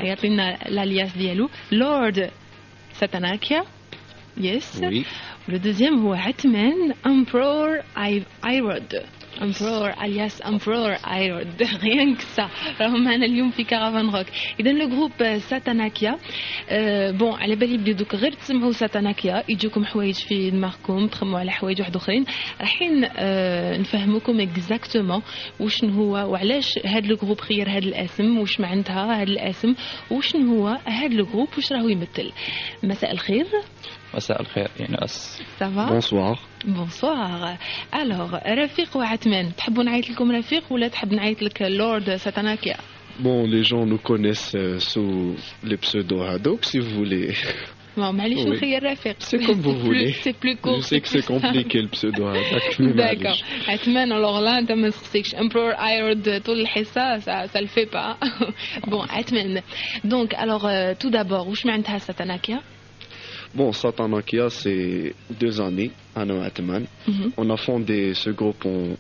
يعطينا l'alias ديالو لورد ساتاناكيا. Yes. Oui. Le deuxième هو عثمان Emperor Irod. Emperor alias Emperor Irod. Rien que ça. راهم معنا اليوم في كارافان روك. إذا لو جروب ساتاناكيا بون على بالي بلي دوك غير تسمعوا ساتاناكيا يجوكم حوايج في دماغكم تخموا على حوايج واحد اخرين. رايحين نفهموكم اكزاكتومون وشنو هو وعلاش هاد لو جروب خير هاد الاسم واش معناتها هاد الاسم وشنو هو هاد لو جروب واش راهو يمثل. مساء الخير. مساء الخير إيناس. Ça va? Bonsoir. Bonsoir. Alors رفيق وعثمان تحبوا نعيط لكم رفيق ولا تحب نعيط لك لورد ساتاناكيا؟ Bon, les gens nous connaissent sous les pseudos Haddock, si vous voulez. معليش Oui. نخير رفيق. C'est comme vous voulez. C'est plus court. Je sais que c'est compliqué le pseudo Haddock, mais D'accord. معليش. عثمان alors là انت ما تخصكش Emperor Irod طول الحصة ça le fait pas. Bon عثمان. Donc alors tout d'abord واش معناتها ساتاناكيا؟ Bon, Satanakia, c'est 2 années, Anna Atman. Mhm. On a fondé ce groupe en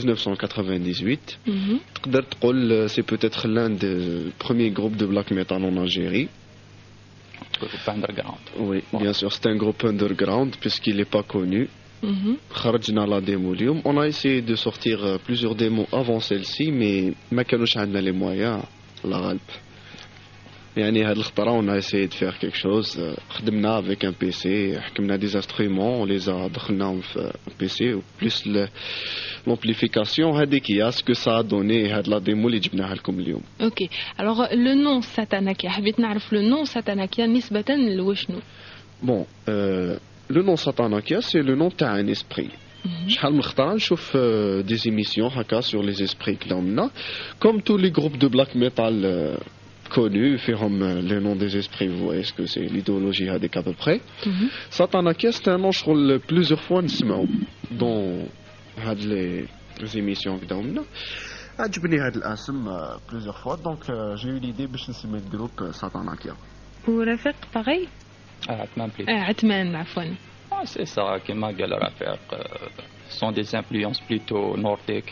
1998. Mhm. تقدر تقول, c'est peut-être l'un des premiers groupes de black metal en Algérie. Groupe underground. Oui, Bon. bien sûr, c'est un groupe underground puisqu'il n'est pas connu. Mhm. خرجنا la démo اليوم. On a essayé de sortir plusieurs démos avant celle-ci, mais ما كانوش عندنا les moyens. الله غالب. يعني هاد الخطرة on a essayé de faire quelque chose. خدمنا avec un PC, حكمنا des instruments, on les a دخلناهم في PC ou plus l'amplification هذيك هي ce que ça a donné هاد la démo اللي جبناها لكم اليوم. Ok. Alors le nom ساتاناكيا حبيت نعرف le nom ساتاناكيا نسبة لوشنو؟ Bon, le nom Satanakia, c'est le nom تاع un esprit. شحال من خطرة نشوف des émissions هكا sur les esprits que l'on a, comme tous les groupes de black metal connus, فيهم le nom des esprits, vous voyez ce que c'est l'idéologie هذيك à peu près. Mhm. Satanakia, c'est un nom شغل plusieurs fois نسمعو dans هاد les émissions que l'on a. عجبني هاد الاسم plusieurs fois, donc j'ai eu l'idée باش نسمي الجروب Satanakia. ورفيق باغي؟ عثمان بلي. عثمان عفوا. C'est ça, كما قال رفيق. Ce sont des influences plutôt nordiques.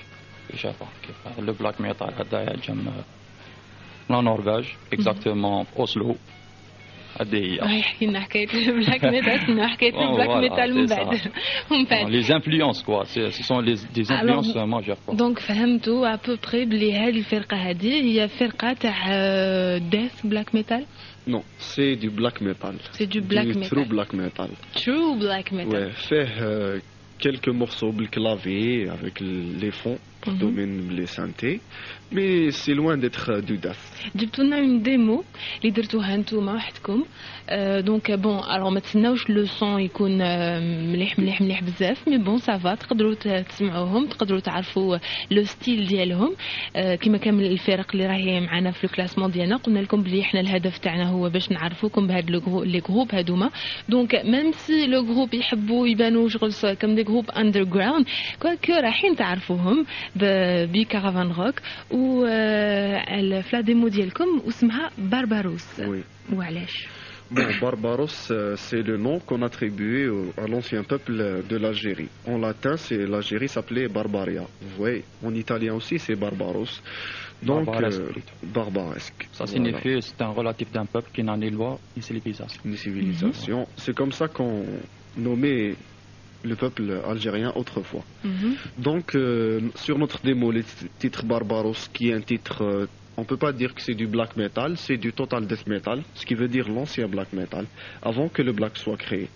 Le black metal هذا جم la Norvège, exactement Oslo. هذه راح يحكي لنا حكاية البلاك ميتال حكاية البلاك ميتال من بعد ومن بعد. Les influences quoi, ce sont des influences majeures quoi. دونك فهمتوا à peu près بلي هذه الفرقة هذه هي فرقة تاع death black metal. Non, c'est du black metal. C'est du black metal. True black metal. True black metal. Ouais, fait quelques morceaux le clavier avec les fonds pour dominer les synthés, mais c'est loin d'être du death. جبتوا لنا اون ديمو اللي درتوها نتوما وحدكم دونك بون الوغ ما تسناوش لو سون يكون مليح مليح مليح بزاف مي بون سافا تقدروا تسمعوهم تقدروا تعرفوا لو ستيل ديالهم كما كامل الفرق اللي راهي معنا في الكلاسمون ديالنا قلنا لكم بلي احنا الهدف تاعنا هو باش نعرفوكم بهاد لي جروب هادوما دونك ميم سي لو جروب يحبوا يبانوا شغل كم دي جروب اندرغراوند كواكو رايحين تعرفوهم بكارافان روك و في لا ديمو ديالكم واسمها بارباروس. Oui. وعلاش؟ Bon, Barbaros, c'est le nom qu'on attribuait à l'ancien peuple de l'Algérie. En latin, l'Algérie s'appelait Barbaria. Vous voyez, en italien aussi, c'est Barbaros. Donc, Barbaresque. barbaresque. Ça signifie c'est un relatif d'un peuple qui n'a ni loi ni civilisation. Une civilisation. C'est comme ça qu'on nommait le peuple algérien autrefois. Donc, sur notre démo, le titre Barbaros, qui est un titre, on ne peut pas dire que c'est du black metal, c'est du total death metal, ce qui veut dire l'ancien black metal, avant que le black soit créé.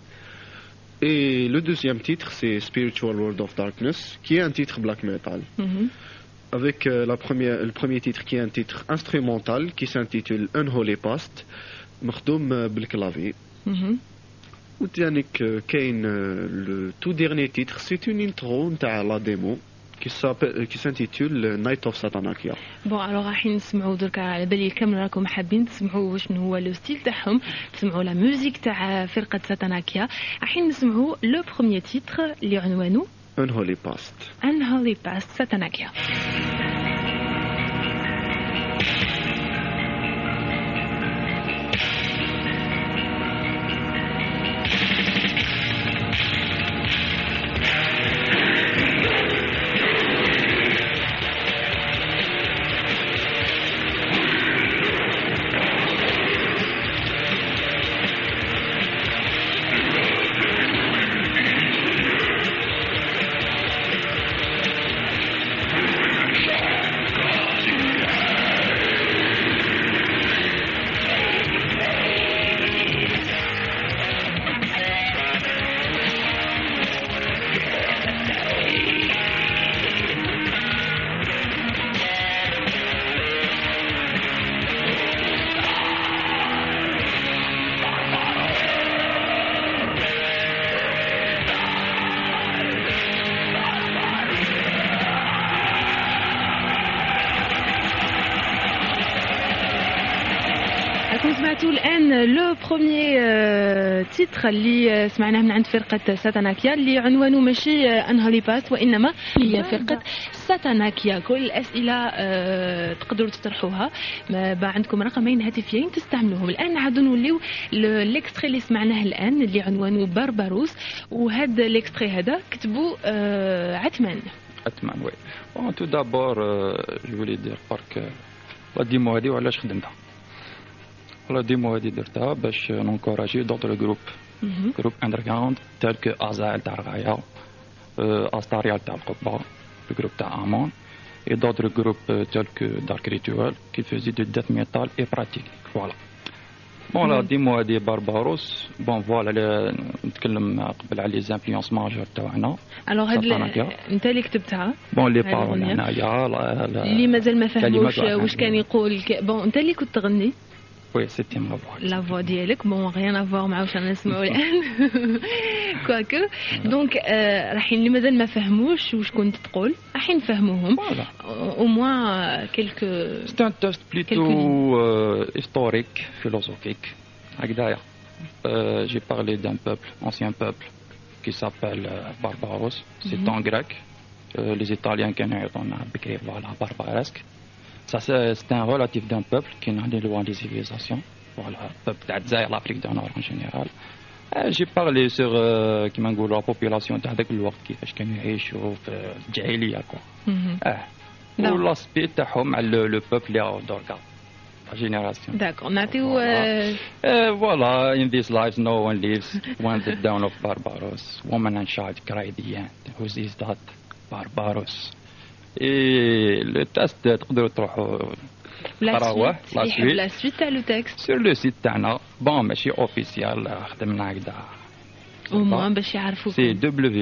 Et le deuxième titre, c'est Spiritual World of Darkness, qui est un titre black metal. Avec le premier titre qui est un titre instrumental, qui s'intitule Unholy Past, مخدوم بالكلافي. وتانيك كاين le tout dernier titre, c'est une intro نتاع la démo qui s'intitule Night of Satanakia. بون الوغ راح نسمعوا دركا على بالي الكامل راكم حابين تسمعوا واش هو لو ستيل تاعهم تسمعوا لا ميوزيك تاع فرقة ساتاناكيا راح نسمعوا لو بروميير تيتر اللي عنوانه Unholy Past. Unholy Past ساتاناكيا. راكم سمعتوا الان لو بروميي تيتر اللي سمعناه من عند فرقه ساتاناكيا اللي عنوانه ماشي انهالي باس وانما هي فرقه ساتاناكيا. كل الاسئله تقدروا تطرحوها، ما عندكم رقمين هاتفيين تستعملوهم. الان عادوا نوليو ليكستري اللي سمعناه الان اللي عنوانه بارباروس، وهذا ليكستري هذا كتبوا عثمان. عثمان وي. بون تو دابور جو فولي دير بارك لا ديمو هادي وعلاش خدمتها. لا ديمو هادي درتها باش نونكوراجي دوطر جروب اندرغراوند تال كو ازال تاع الغايه، استاريال تاع القبه، الجروب تاع امون، et d'autres groupes tels que Dark Ritual qui faisaient du death metal et pratique. Voilà. Bon, la démo هادي بارباروس. Bon, voilà, نتكلم قبل على les influences majeures تاعنا. Alors هاد انت اللي كتبتها. Bon, les paroles هنايا اللي مازال ما فهموش واش كان يقول. Bon, انت اللي كنت تغني. Oui, c'était ma voix. La voix ديالك. Bon, rien à voir مع واش انا نسمعوا الان. كواكو. دونك راح اللي مازال ما فهموش واش كنت تقول راح نفهموهم. Au moins quelques. C'est un test plutôt historique, philosophique. هكذايا. J'ai parlé d'un peuple, ancien peuple, qui s'appelle Barbaros. C'est en grec. Les Italiens كانوا يعطونا بكري voilà barbaresque. Ça, c'est un relatif d'un peuple qui est loin des civilisations. Voilà, peuple d'Adzaïr, l'Afrique du Nord en général. J'ai parlé sur la population d'Adzaïr, qui كانوا يعيشوا في الجاهلية quoi. Ou l'aspect تاعهم على le peuple d'Orga, la génération. D'accord, نعطيو. Voilà, in this life no one lives when the dawn of Barbaros. Woman and child cry the end. Who is that? Barbaros. Et le test تقدروا تروحوا تقراوه la suite تاع لو تكست sur le site تاعنا. بون ماشي اوفيسيال، خدمنا هكذا au moins باش يعرفوا. c'est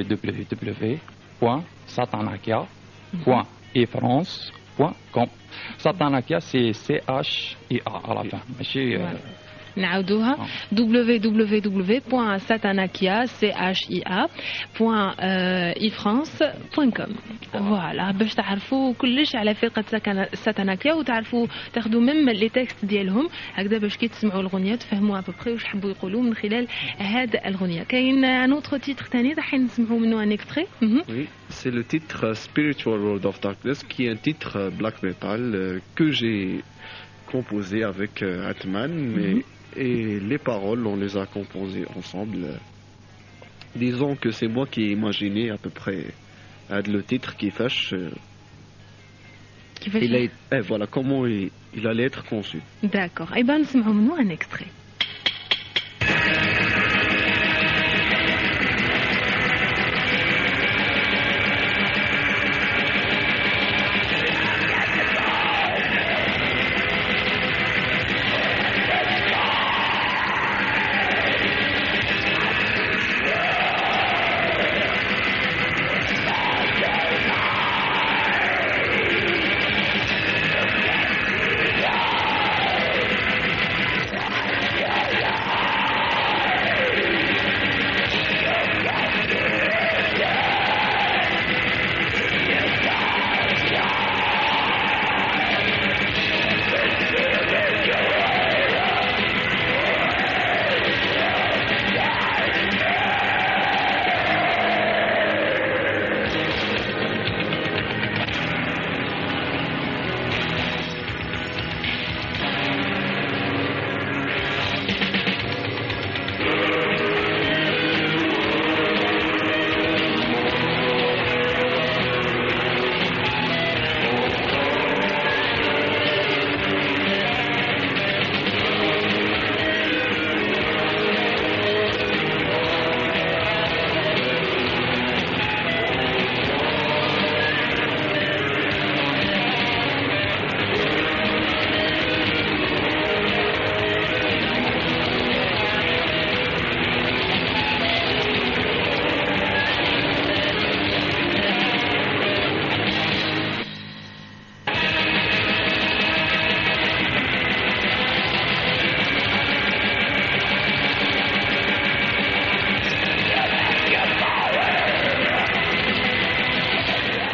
www.satanakia.efrance.com. Satanakia c'est CHIA à la fin ماشي. نعاودوها www.satanakia.ifrance.com. فوالا باش تعرفوا كلش على فرقه ساتاناكيا وتعرفوا تاخذوا ميم لي تكست ديالهم هكذا باش كي تسمعوا الاغنيه تفهموا ابوبري واش حبوا يقولوا من خلال هذا الاغنيه. كاين ان اوتر تيتر ثاني راح نسمعوا منه ان اكستري. Oui, c'est le titre Spiritual World of Darkness qui est un titre black metal que j'ai composé avec Atman, et les paroles, on les a composées ensemble. Disons que c'est moi qui ai imaginé à peu près le titre qui fâche. Voilà comment il allait être conçu. D'accord. Eh bien, nous sommes un extrait.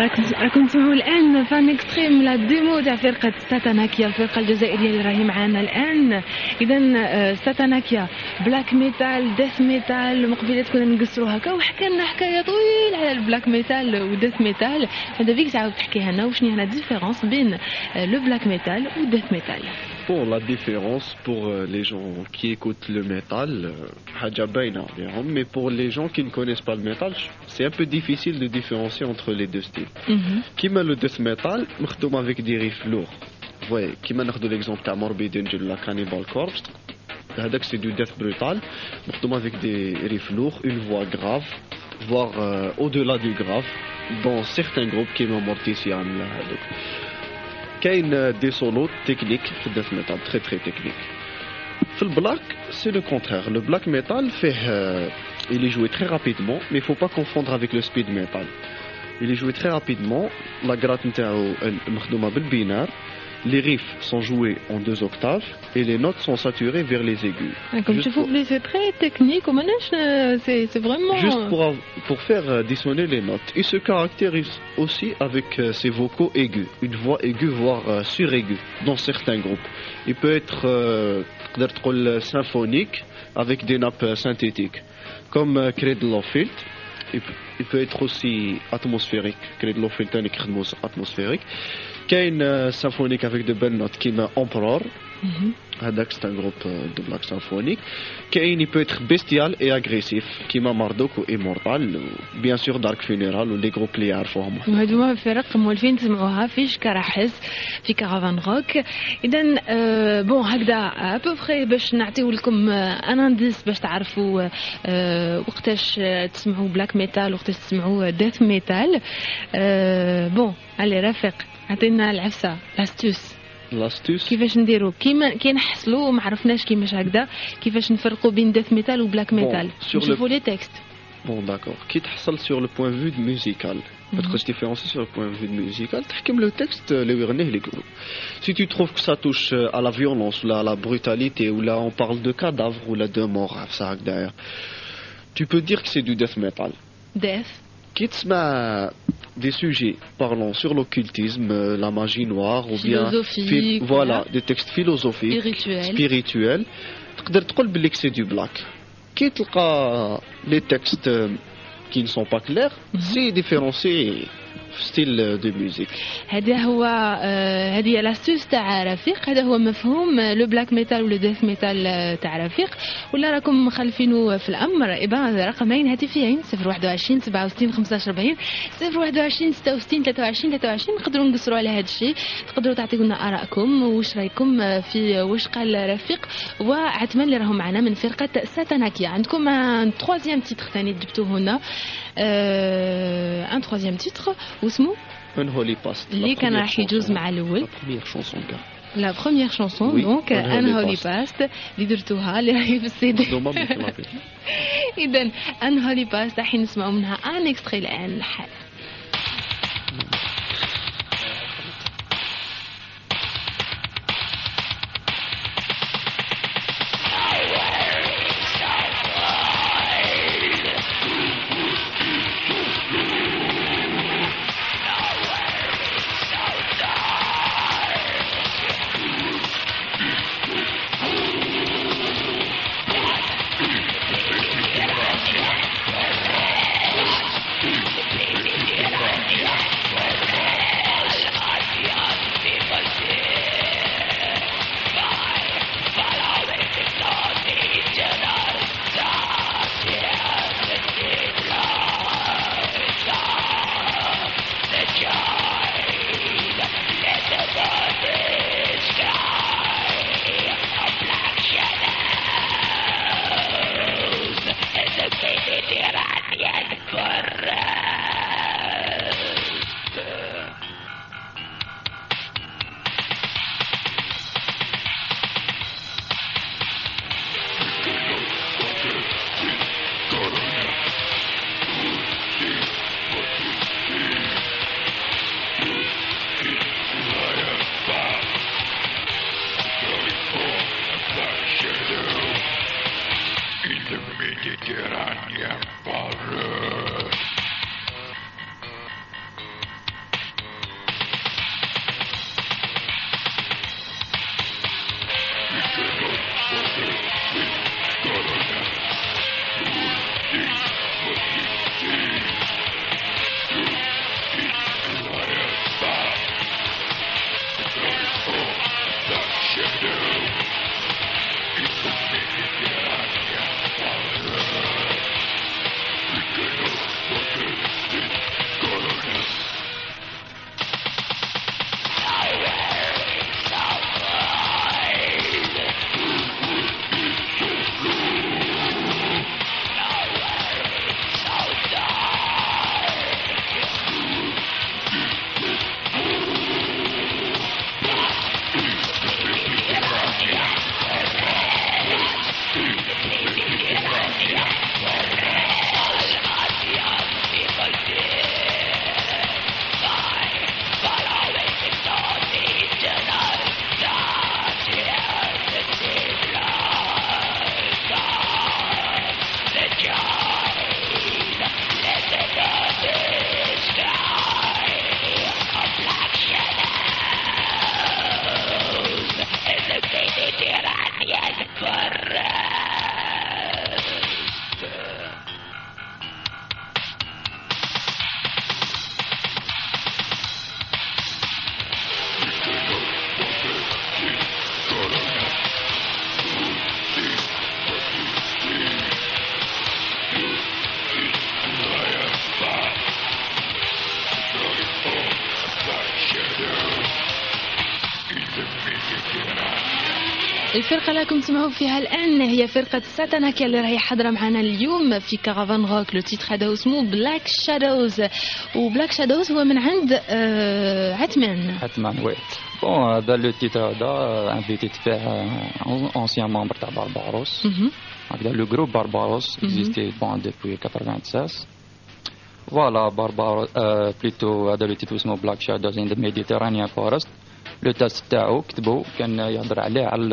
راكم تسمعوا الان فان اكستريم لا ديمو تاع فرقه ساتاناكيا الفرقه الجزائريه اللي راهي معانا الان. اذا ساتاناكيا بلاك ميتال ديث ميتال مقبله كنا نقصروا هكا وحكى لنا حكايه طويله على البلاك ميتال وديث ميتال. هذا فيك تعاود تحكيها لنا وشنو هي لا ديفيرونس بين لو بلاك ميتال والديث ميتال. Bon, la différence pour les gens qui écoutent le métal, mais pour les gens qui ne connaissent pas le métal, c'est un peu difficile de différencier entre les deux styles. Qui met le death metal, on avec des riffs lourds. Vous voyez, qui m'a donné l'exemple de Morbid Angel, la Cannibal Corpse, c'est du death brutal, on avec des riffs lourds, une voix grave, voire au-delà du grave, dans certains groupes qui m'ont Mortician. Il y a des solos techniques في الديث metal très très techniques. في البلاك c'est le contraire. Le black metal il est joué très rapidement, mais il ne faut pas confondre avec le speed metal. Il est joué très rapidement. La gratte نتاعو مخدومة بالبينار. Les riffs sont joués en 2 octaves et les notes sont saturées vers les aigus. Comme tu vois, c'est très technique. C'est vraiment... Juste pour faire dissonner les notes. Il se caractérise aussi avec ses vocaux aigus. Une voix aiguë, voire suraiguë dans certains groupes. Il peut être symphonique avec des nappes synthétiques. Comme Cradle-of-Filth. Il peut être aussi atmosphérique. Cradle-of-Filth est atmosphérique. كاين symphonique avec de belles notes كيما Emperor. C'est un groupe de black symphonique. كاين il peut être bestial et agressif كيما Marduk ou Immortal. Bien sûr Dark Funeral ou les groupes اللي يعرفوهم. هذوما فرق مولفين تسمعوها في شكراحس في كارافان روك. إذا بون هكذا أبوفخي باش نعطيو لكم ان انديس باش تعرفوا وقتاش تسمعوا بلاك ميتال وقتاش تسمعوا ديث ميتال. بون علي رافق عطينا العفسه لاستوس كيفاش نديرو كي نحصلوا ما عرفناش كيفاش هكذا كيفاش نفرقوا بين ديث ميتال وبلاك ميتال. نشوفوا لي تكست. Bon d'accord. Qui تحصل sur le point de vue musical. Peut-être se différencier sur le point de vue musical. تحكم le texte les ويغنيه les groupes. Si tu trouves que ça touche à la violence ou à la brutalité ou là on parle de cadavres ou là de mort ça هكذا. Tu peux dire que c'est du death metal. Death. Qui تسمع des sujets parlant sur l'occultisme, la magie noire ou bien voilà des textes philosophiques spirituels. تقدر تقول بلي que c'est du black. كي تلقى les textes qui ne sont pas clairs, c'est différencié style de musique. هذا هو هذه لاستوس تاع رفيق. هذا هو مفهوم لو بلاك ميتال ولا ديث ميتال تاع رفيق. ولا راكم مخالفينه في الامر ابا رقمين هاتفيين 021 67 15 40 021 66 23 23. نقدروا نقصروا على هذا الشيء. تقدروا تعطيوا لنا ارائكم واش رايكم في واش قال رفيق وعتمان اللي راهم معنا من فرقه ساتاناكيا. عندكم ان troisième titre ثاني جبتوه لنا ان troisième titre واسمه Unholy Past. اللي كان راح يجوز مع الاول. La première chanson oui, donc Unholy Past اللي درتوها اللي راهي في السي دي. اذا Unholy Past راح نسمعوا منها ان اكستري الان الحال. الفرقة اللي راكم تسمعوا فيها الآن هي فرقة ساتاناكيا اللي راهي حاضرة معنا اليوم في كارافان روك. لو تيتر هذا اسمه بلاك شادوز، وبلاك شادوز هو من عند عثمان. وي. بون هذا لو تيتر هذا انفيتيت فيه اونسيان ممبر تاع بارباروس. هذا لو جروب بارباروس اكزيستي بون دوبوي 96. فوالا بارباروس بليتو هذا لو تيتر اسمه بلاك شادوز ان ذا ميديتيرانيان فورست. لو تاست تاعو كتبوا كان يهضر عليه على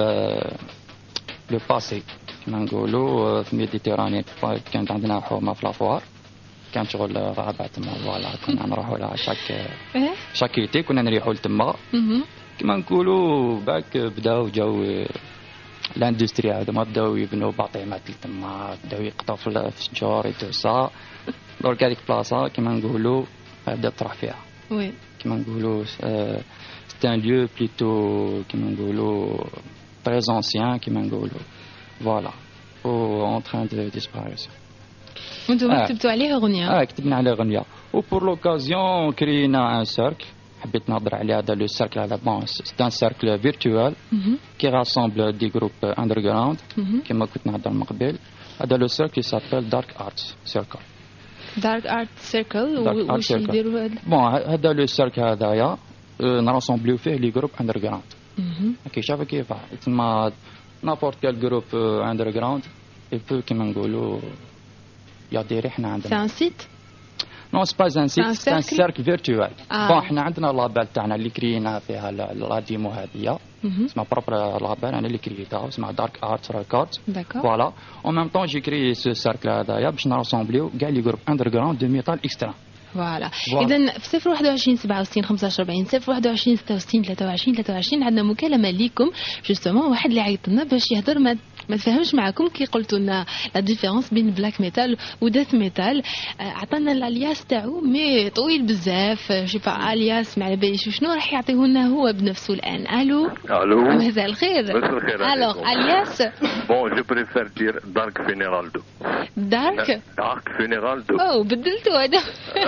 لو باسي كما نقولوا في الميديتيراني. كانت عندنا حومه في لافوار، كانت شغل غابه تما. فوالا كنا نروحوا لها شاك ايتي كنا نريحوا لتما كما نقولوا. باك بداو جاو لاندستري هذوما بداو يبنوا باطيمات تما، بداو يقطعوا في الشجور يتوسع. دونك هذيك بلاصه كما نقولوا بدا تروح فيها. وي كما نقولوا c'est un lieu plutôt كما نقولوا très ancien كما نقولوا. voilà en train de disparaître. وانتم كتبتوا عليه اغنيه؟ كتبنا عليه اغنيه. وبور لوكازيون كرينا ان سيركل حبيت نهضر عليه. هذا لو سيركل هذا بون سي ان سيركل فيرتوال كي راسامبل دي جروب اندرغراوند كما كنت نهضر من قبل. هذا لو سيركل سابيل دارك ارت سيركل. دارك ارت سيركل واش يديروا هذا؟ بون هذا لو سيركل هذايا نراسمبليو فيه لي جروب اندرغراوند. كي شافوا كيف تما نابورت كال جروب اندرغراوند يبو كيما نقولوا يدير. احنا عندنا سي ان سيت نو سبا ان سيت سي ان سيركل فيرتوال. بون احنا عندنا لابال تاعنا اللي كرينا فيها لا ديمو هذه اسمها بروبر لابال انا اللي كريتها اسمها دارك ارت ريكورد. فوالا اون ميم طون جي كري سو سيركل هذايا باش نراسمبليو كاع لي جروب اندرغراوند دو ميتال اكسترا. فوالا اذا في 021 67 45 021 66 23 عندنا مكالمه ليكم جوستومون. واحد اللي عيط لنا باش يهضر ما تفهمش معكم كي قلتوا لنا لا ديفيرونس بين بلاك ميتال وديث ميتال. عطانا الالياس تاعو مي طويل بزاف شي با الياس ما على باليش شنو راح يعطيه لنا هو بنفسه الان. الو مساء الخير. الوغ الياس بون جو بريفير دير دارك فينيرالدو. دارك فينيرالدو بدلتوا هذا.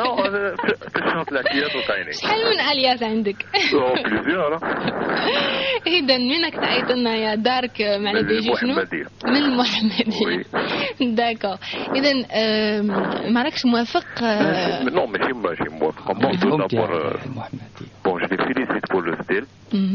تشوف العشيات وطايني. شحال من الياس عندك؟ بليزيور. اذا منك تعيط لنا يا دارك ما على باليش شنو من المحمدية. داكو اذا ما راكش موافق؟ نو ماشي موافق. بون جو فيليسيت بور لو ستيل.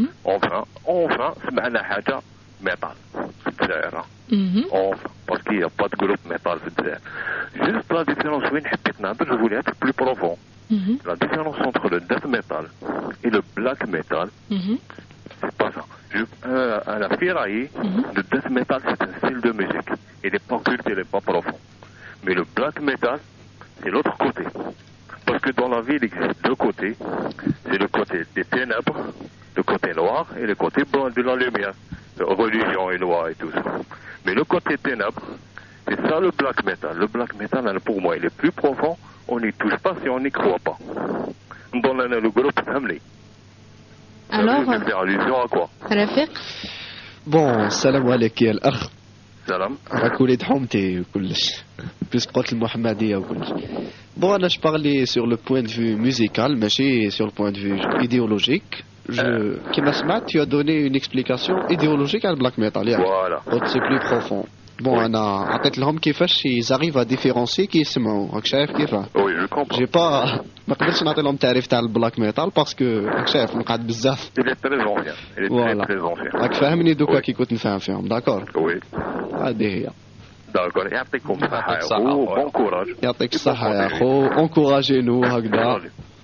اونفان سمعنا حاجه ميتال في الجزائر. اونفان باسكو يا با دو جروب ميتال في الجزائر. جوست لا ديفيرونس وين حبيت نهضر جو فولي اتر بلو بروفون. لا ديفيرونس انتر لو ديث ميتال اي لو بلاك ميتال c'est pas ça. Un ferraille, le death metal c'est un style de musique. Il n'est pas culte, il n'est pas profond. Mais le black metal, c'est l'autre côté. Parce que dans la vie, il existe deux côtés. C'est le côté des ténèbres, le côté noir, et le côté blanc de la lumière. Religion et loi et tout ça. Mais le côté ténèbres, c'est ça le black metal. Le black metal, pour moi, il est plus profond. On n'y touche pas si on n'y croit pas. Dans le groupe Family. Alors, faire allusion à quoi? رفيق بون السلام عليك يا الاخ. سلام. راك وليد حومتي وكلش بس قلت المحمديه وكلش. بون انا جو بارلي سور لو بوين دو فيو ميوزيكال ماشي سور لو بوين دو فيو ايديولوجيك. كيما سمعت tu as donné une explication idéologique على البلاك ميتال ياك. فوالا سي بلو بروفون. بون انا عطيت لهم كيفاش يزاريف ا ديفيرونسي كي يسمعوا. راك شايف كيفاه؟ وي جو كومبرون. جي با ما قدرتش نعطي لهم تعريف تاع البلاك ميتال باسكو راك شايف نقعد بزاف. Il est très ancien. Il est très ancien. راك فاهمني دوكا كي كنت نفهم فيهم. داكور وي هذه هي. داكور يعطيكم الصحة يا خو. بون كوراج. يعطيك الصحة يا خو. انكوراجينو هكذا.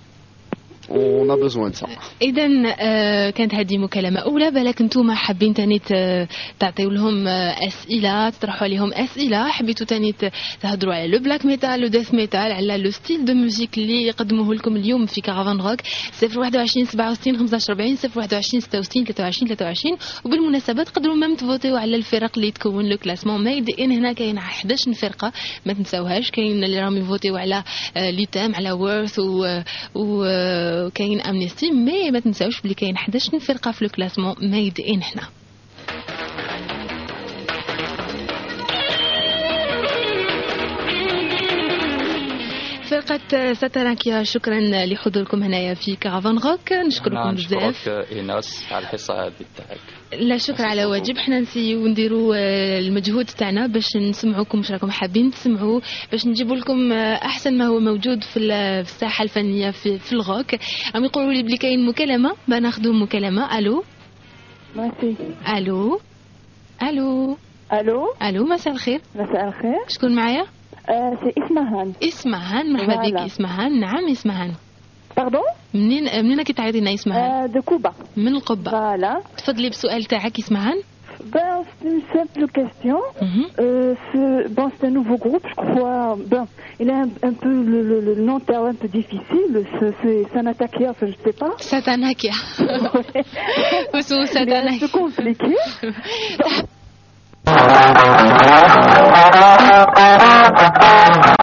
On a besoin de ça. إذا كانت هذه مكالمة أولى. بالك أنتم حابين تاني تعطيو لهم أسئلة تطرحوا عليهم أسئلة. حبيتوا تاني تهضروا على لو بلاك ميتال لو ديث ميتال على لو ستيل دو موزيك اللي قدموه لكم اليوم في كارافان روك. 021 67 15 40 021 66 23. وبالمناسبة تقدروا ميم تفوتيو على الفرق اللي تكون لو كلاسمون ميد ان. هنا كاين 11 فرقة ما تنساوهاش. كاين اللي راهم يفوتيو على ليتام على وورث وكاين امنيستي. مي ما تنساوش بلي كاين 11 فرقه في الكلاسمون ميد ان. هنا فرقة ساتاناكيا شكرا لحضوركم هنايا في كارافان روك. نشكركم بزاف. نشكرك إيناس على الحصة هذه تاعك. لا شكر على واجب. حنا نسيو نديروا المجهود تاعنا باش نسمعوكم واش راكم حابين تسمعوا، باش نجيبوا لكم احسن ما هو موجود في الساحه الفنيه في الروك. عم يقولوا لي بلي كاين مكالمه، بناخذوا مكالمه. الو ماشي. الو الو الو الو مساء الخير. مساء الخير. شكون معايا؟ سي اسمهان. اسمهان، مرحبا بك اسمهان. نعم اسمهان. باردون؟ منين كي تعيطي لنا اسمهان؟ دو كوبا. من القبه. فوالا. تفضلي بسؤال تاعك اسمهان. Ben, c'est une simple question. C'est un nouveau groupe, je crois. Ben, il a un peu le nom un peu difficile. C'est Sanatakia, je ne sais pas. Satanakia. C'est un peu compliqué.